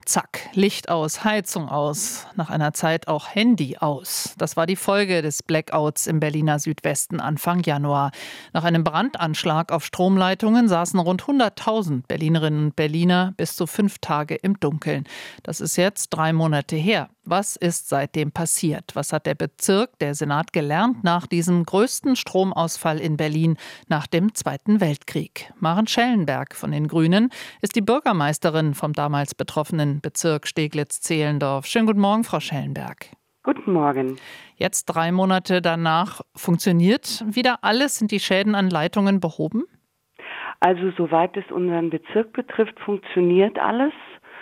zack, Licht aus, Heizung aus, nach einer Zeit auch Handy aus. Das war die Folge des Blackouts im Berliner Südwesten Anfang Januar. Nach einem Brandanschlag auf Stromleitungen saßen rund 100.000 Berlinerinnen und Berliner bis zu 5 Tage im Dunkeln. Das ist jetzt 3 Monate her. Was ist seitdem passiert? Was hat der Bezirk, der Senat, gelernt nach diesem größten Stromausfall in Berlin nach dem Zweiten Weltkrieg? Maren Schellenberg von den Grünen ist die Bürgermeisterin vom damals betroffenen Bezirk Steglitz-Zehlendorf. Schönen guten Morgen, Frau Schellenberg. Guten Morgen. Jetzt 3 Monate danach, funktioniert wieder alles? Sind die Schäden an Leitungen behoben? Also soweit es unseren Bezirk betrifft, funktioniert alles.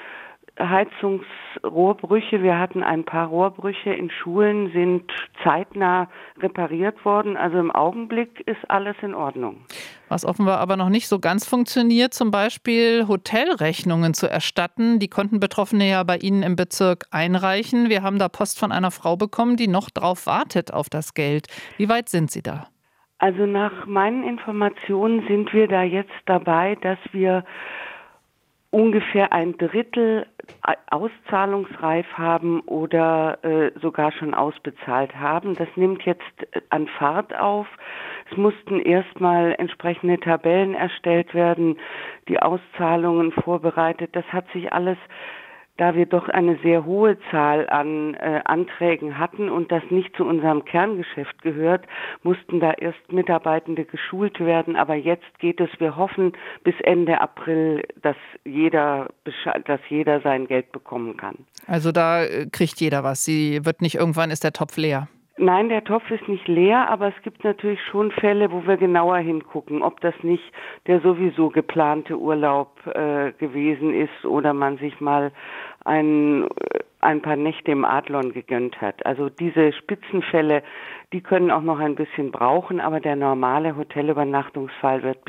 Heizungsrohrbrüche, wir hatten ein paar Rohrbrüche in Schulen, sind zeitnah repariert worden. Also im Augenblick ist alles in Ordnung. Was offenbar aber noch nicht so ganz funktioniert, zum Beispiel Hotelrechnungen zu erstatten. Die konnten Betroffene ja bei Ihnen im Bezirk einreichen. Wir haben da Post von einer Frau bekommen, die noch drauf wartet auf das Geld. Wie weit sind Sie da? Also nach meinen Informationen sind wir da jetzt dabei, dass wir ungefähr 1/3 auszahlungsreif haben oder sogar schon ausbezahlt haben. Das nimmt jetzt an Fahrt auf. Es mussten erstmal entsprechende Tabellen erstellt werden, die Auszahlungen vorbereitet. Das hat sich alles, da wir doch eine sehr hohe Zahl an Anträgen hatten und das nicht zu unserem Kerngeschäft gehört, mussten da erst Mitarbeitende geschult werden. Aber jetzt geht es, wir hoffen, bis Ende April, dass jeder sein Geld bekommen kann. Also da kriegt jeder was. Irgendwann ist der Topf leer. Nein, der Topf ist nicht leer, aber es gibt natürlich schon Fälle, wo wir genauer hingucken, ob das nicht der sowieso geplante Urlaub gewesen ist oder man sich mal ein paar Nächte im Adlon gegönnt hat. Also diese Spitzenfälle, die können auch noch ein bisschen brauchen, aber der normale Hotelübernachtungsfall wird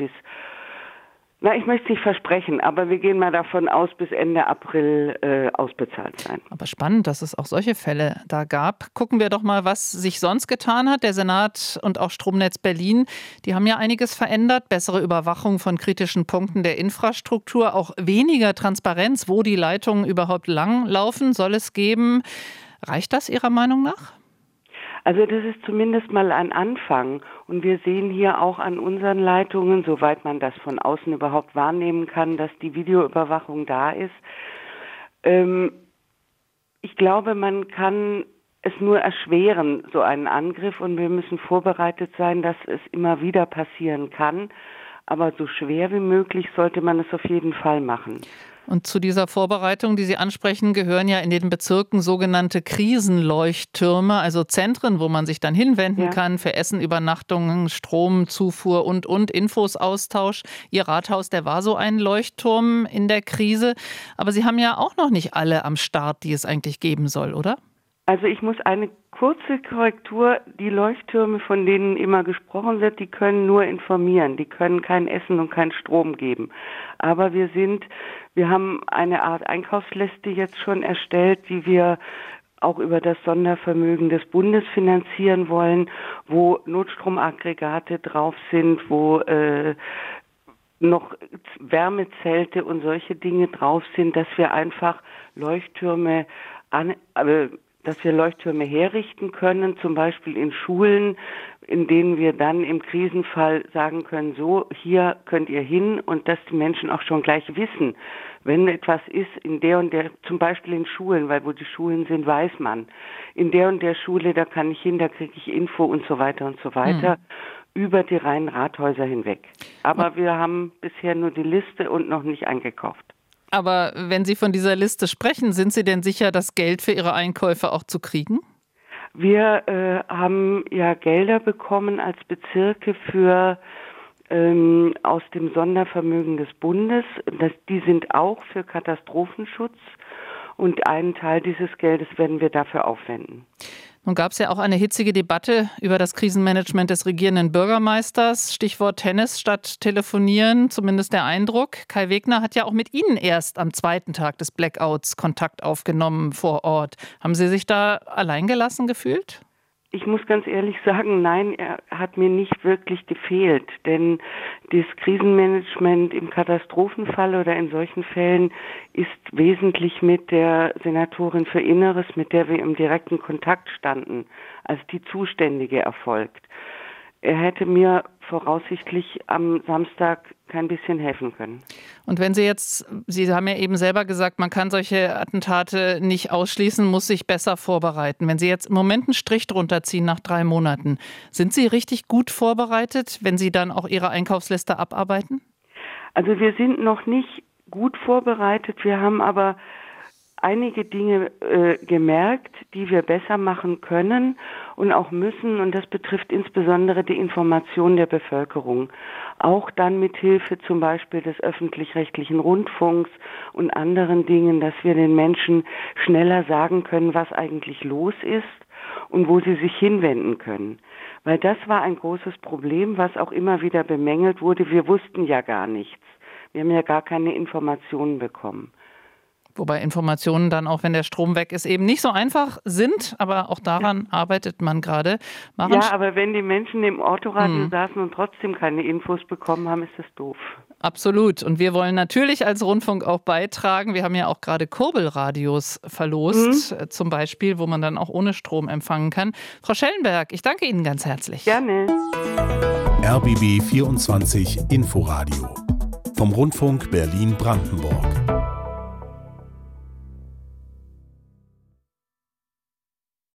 ich möchte es nicht versprechen, aber wir gehen mal davon aus, bis Ende April ausbezahlt sein. Aber spannend, dass es auch solche Fälle da gab. Gucken wir doch mal, was sich sonst getan hat. Der Senat und auch Stromnetz Berlin, die haben ja einiges verändert. Bessere Überwachung von kritischen Punkten der Infrastruktur, auch weniger Transparenz, wo die Leitungen überhaupt langlaufen, soll es geben. Reicht das Ihrer Meinung nach? Also das ist zumindest mal ein Anfang und wir sehen hier auch an unseren Leitungen, soweit man das von außen überhaupt wahrnehmen kann, dass die Videoüberwachung da ist. Ich glaube, man kann es nur erschweren, so einen Angriff, und wir müssen vorbereitet sein, dass es immer wieder passieren kann. Aber so schwer wie möglich sollte man es auf jeden Fall machen. Und zu dieser Vorbereitung, die Sie ansprechen, gehören ja in den Bezirken sogenannte Krisenleuchttürme, also Zentren, wo man sich dann hinwenden kann für Essen, Übernachtungen, Stromzufuhr und Infos-Austausch. Ihr Rathaus, der war so ein Leuchtturm in der Krise. Aber Sie haben ja auch noch nicht alle am Start, die es eigentlich geben soll, oder? Also ich muss eine kurze Korrektur, die Leuchttürme, von denen immer gesprochen wird, die können nur informieren, die können kein Essen und kein Strom geben. Aber wir haben eine Art Einkaufsliste jetzt schon erstellt, die wir auch über das Sondervermögen des Bundes finanzieren wollen, wo Notstromaggregate drauf sind, wo noch Wärmezelte und solche Dinge drauf sind, dass wir einfach Leuchttürme herrichten können, zum Beispiel in Schulen, in denen wir dann im Krisenfall sagen können, so, hier könnt ihr hin, und dass die Menschen auch schon gleich wissen, wenn etwas ist in der und der, zum Beispiel in Schulen, weil wo die Schulen sind, weiß man, in der und der Schule, da kann ich hin, da kriege ich Info und so weiter über die reinen Rathäuser hinweg. Aber wir haben bisher nur die Liste und noch nicht eingekauft. Aber wenn Sie von dieser Liste sprechen, sind Sie denn sicher, das Geld für Ihre Einkäufe auch zu kriegen? Wir haben ja Gelder bekommen als Bezirke aus dem Sondervermögen des Bundes. Die sind auch für Katastrophenschutz, und einen Teil dieses Geldes werden wir dafür aufwenden. Nun gab es ja auch eine hitzige Debatte über das Krisenmanagement des regierenden Bürgermeisters. Stichwort Tennis statt Telefonieren, zumindest der Eindruck. Kai Wegner hat ja auch mit Ihnen erst am 2. Tag des Blackouts Kontakt aufgenommen vor Ort. Haben Sie sich da alleingelassen gefühlt? Ich muss ganz ehrlich sagen, nein, er hat mir nicht wirklich gefehlt, denn das Krisenmanagement im Katastrophenfall oder in solchen Fällen ist wesentlich mit der Senatorin für Inneres, mit der wir im direkten Kontakt standen, als die Zuständige erfolgt. Er hätte mir voraussichtlich am Samstag kein bisschen helfen können. Und wenn Sie haben ja eben selber gesagt, man kann solche Attentate nicht ausschließen, muss sich besser vorbereiten. Wenn Sie jetzt im Moment einen Strich drunter ziehen nach 3 Monaten, sind Sie richtig gut vorbereitet, wenn Sie dann auch Ihre Einkaufsliste abarbeiten? Also wir sind noch nicht gut vorbereitet, wir haben aber einige Dinge gemerkt, die wir besser machen können und auch müssen, und das betrifft insbesondere die Information der Bevölkerung. Auch dann mit Hilfe zum Beispiel des öffentlich-rechtlichen Rundfunks und anderen Dingen, dass wir den Menschen schneller sagen können, was eigentlich los ist und wo sie sich hinwenden können. Weil das war ein großes Problem, was auch immer wieder bemängelt wurde. Wir wussten ja gar nichts. Wir haben ja gar keine Informationen bekommen. Wobei Informationen dann, auch wenn der Strom weg ist, eben nicht so einfach sind. Aber auch daran arbeitet man gerade. Ja, aber wenn die Menschen im Autoradio saßen und trotzdem keine Infos bekommen haben, ist das doof. Absolut. Und wir wollen natürlich als Rundfunk auch beitragen. Wir haben ja auch gerade Kurbelradios verlost, zum Beispiel, wo man dann auch ohne Strom empfangen kann. Frau Schellenberg, ich danke Ihnen ganz herzlich. Gerne. RBB 24 Inforadio vom Rundfunk Berlin-Brandenburg.